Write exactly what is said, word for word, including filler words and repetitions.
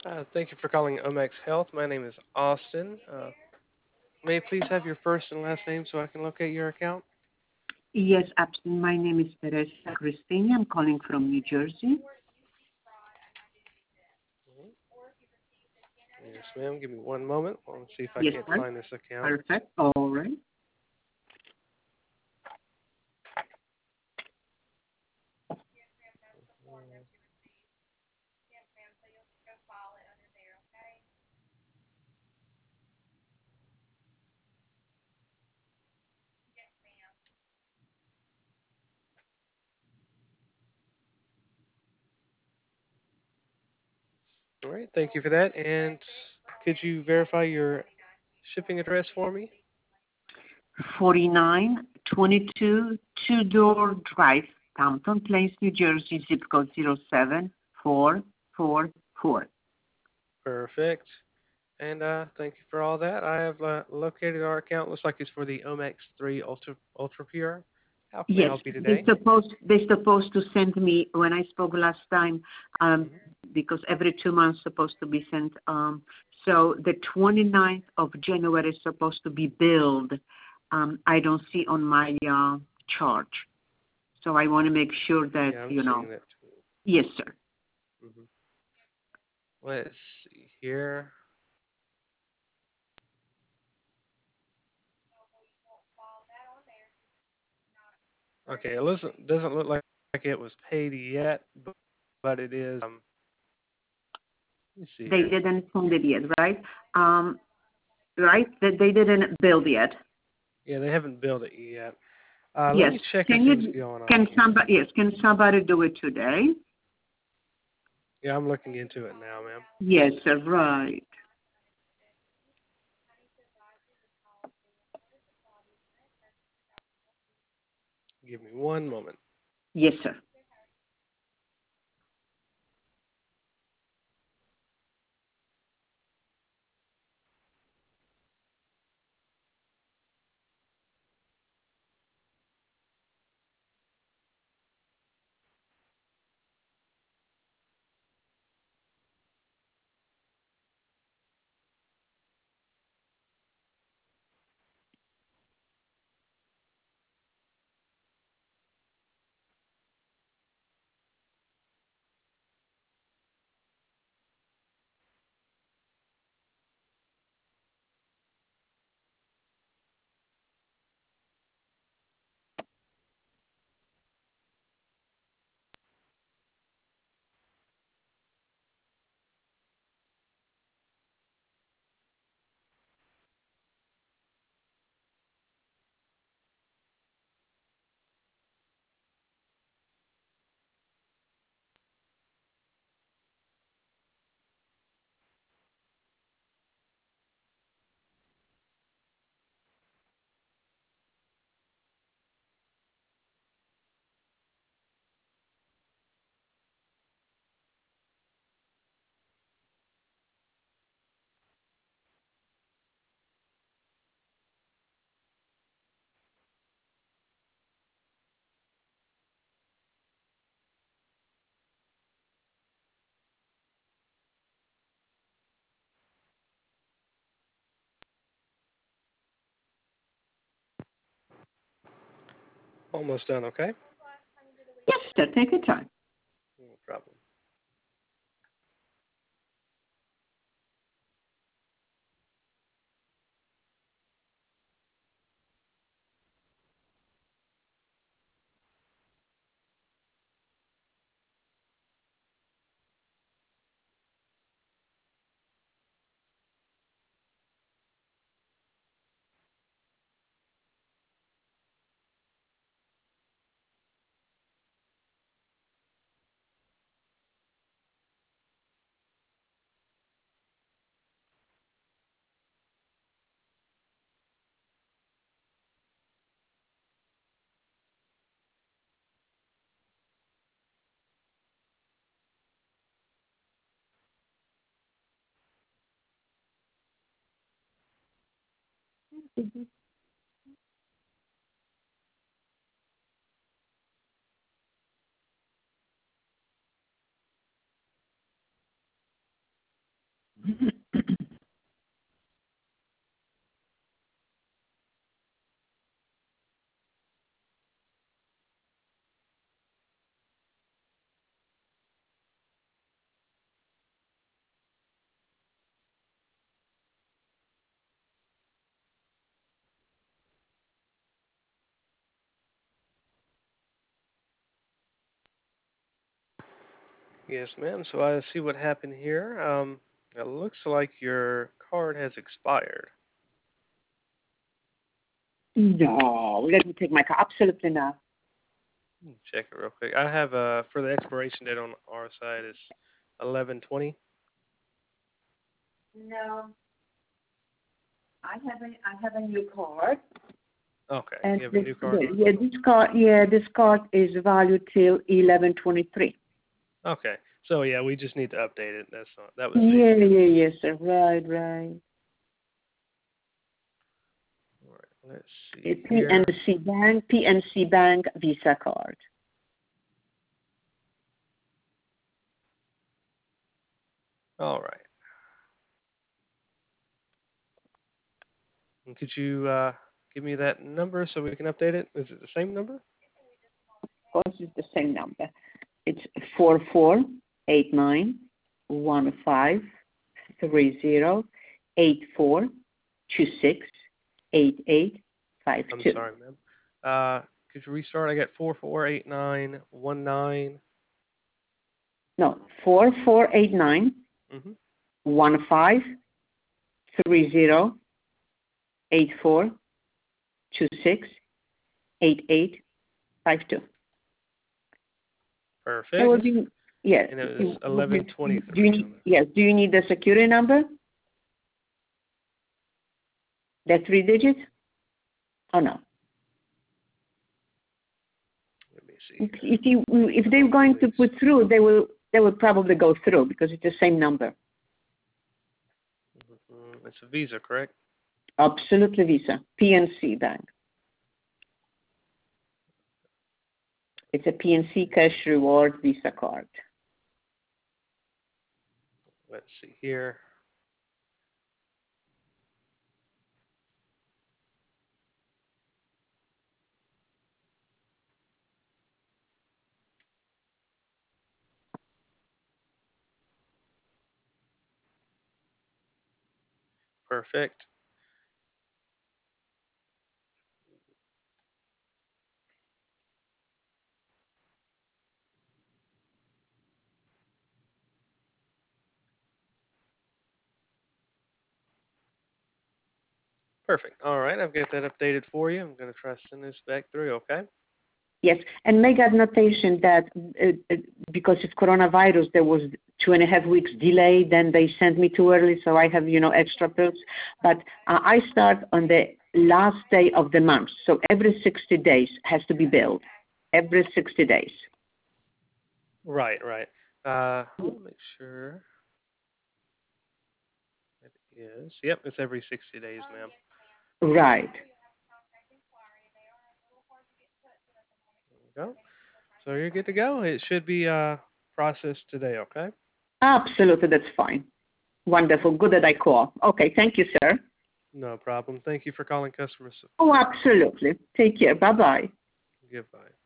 Uh, thank you for calling Omex Health. My name is Austin. Uh, may I please have your first and last name so I can locate your account? Yes, absolutely. My name is Teresa Cristini. I'm calling from New Jersey. Mhm. Yes, ma'am. Give me one moment. Let's see if I Yes, can't sir. find this account. Perfect. All right. All right. Thank you for that. And could you verify your shipping address for me? forty-nine twenty-two Two Door Drive, Compton Place, New Jersey, zip code zero seven four four four. Perfect. And uh, thank you for all that. I have uh, located our account. Looks like it's for the Omex three Ultra Ultra Pure. How can I Yes, help you they today? supposed they supposed to send me when I spoke last time, um, Hmm. because every two months supposed to be sent. Um, so the twenty-ninth of January is supposed to be billed. Um, I don't see on my uh, charge, so I want to make sure that Yeah, I'm you know. seeing that. Yes, sir. Hmm. Let's see here. Okay, it doesn't doesn't look like like it was paid yet, but, but it is. Um, let me see They here. didn't send it yet, right? Um, right? That they didn't build yet. Yeah, they haven't billed it yet. Uh, let Yes. me check and Can see what's you? going on Can here. somebody? Yes. Can somebody do it today? Yeah, I'm looking into it now, ma'am. Yes, sir. Right. Give me one moment. Yes, sir. Almost done. Okay. Yes, sir. Take your time. No problem. Yes, ma'am. So I see what happened here. Um, it looks like your card has expired. No, let me take my card. Absolutely not. Check it real quick. I have uh for the expiration date on our side is eleven twenty. No, I have a I have a new card. Okay, And you have a this new card. yeah, this card yeah this card is valid till eleven twenty three. Okay, so yeah, we just need to update it. That's not, that was the Yeah, issue. yeah, yes, sir. Right, right. All right, let's A see here. P N C Bank, P N C Bank Visa card. All right. And could you uh, give me that number so we can update it? Is it the same number? Of course, it's the same number. It's four four eight nine one five three zero eight four two six eight eight five I'm two. sorry, ma'am. Uh, could you restart? I got four four eight nine one nine. No, four four eight nine Mhm. one five three zero eight four two six eight eight five two. That Perfect. would be yes. And it was Do eleven twenty you three on need this. yes? Do you need the security number? The three digits? Oh no. Let me see If, here. if you if they're going to put through, they will they will probably go through because it's the same number. Mm-hmm. It's a Visa, correct? Absolutely Visa, P N C Bank. It's a P N C Cash Reward Visa card. Let's see here. Perfect. Perfect. All right, I've got that updated for you. I'm going to try to send this back through, okay? Yes, and make a notation that uh, uh, because of coronavirus, there was two and a half weeks delay. Then they sent me too early, so I have you know extra pills. But uh, I start on the last day of the month, so every sixty days has to be billed. Every sixty days. Right, right. Uh, I want to make sure it is. Yep, it's every sixty days, ma'am. Right. There you go. So you're good to go. It should be uh, processed today, okay? Absolutely, that's fine. Wonderful. Good that I call. Okay, thank you, sir. No problem. Thank you for calling customer support. Oh, absolutely. Take care. Bye bye. Goodbye.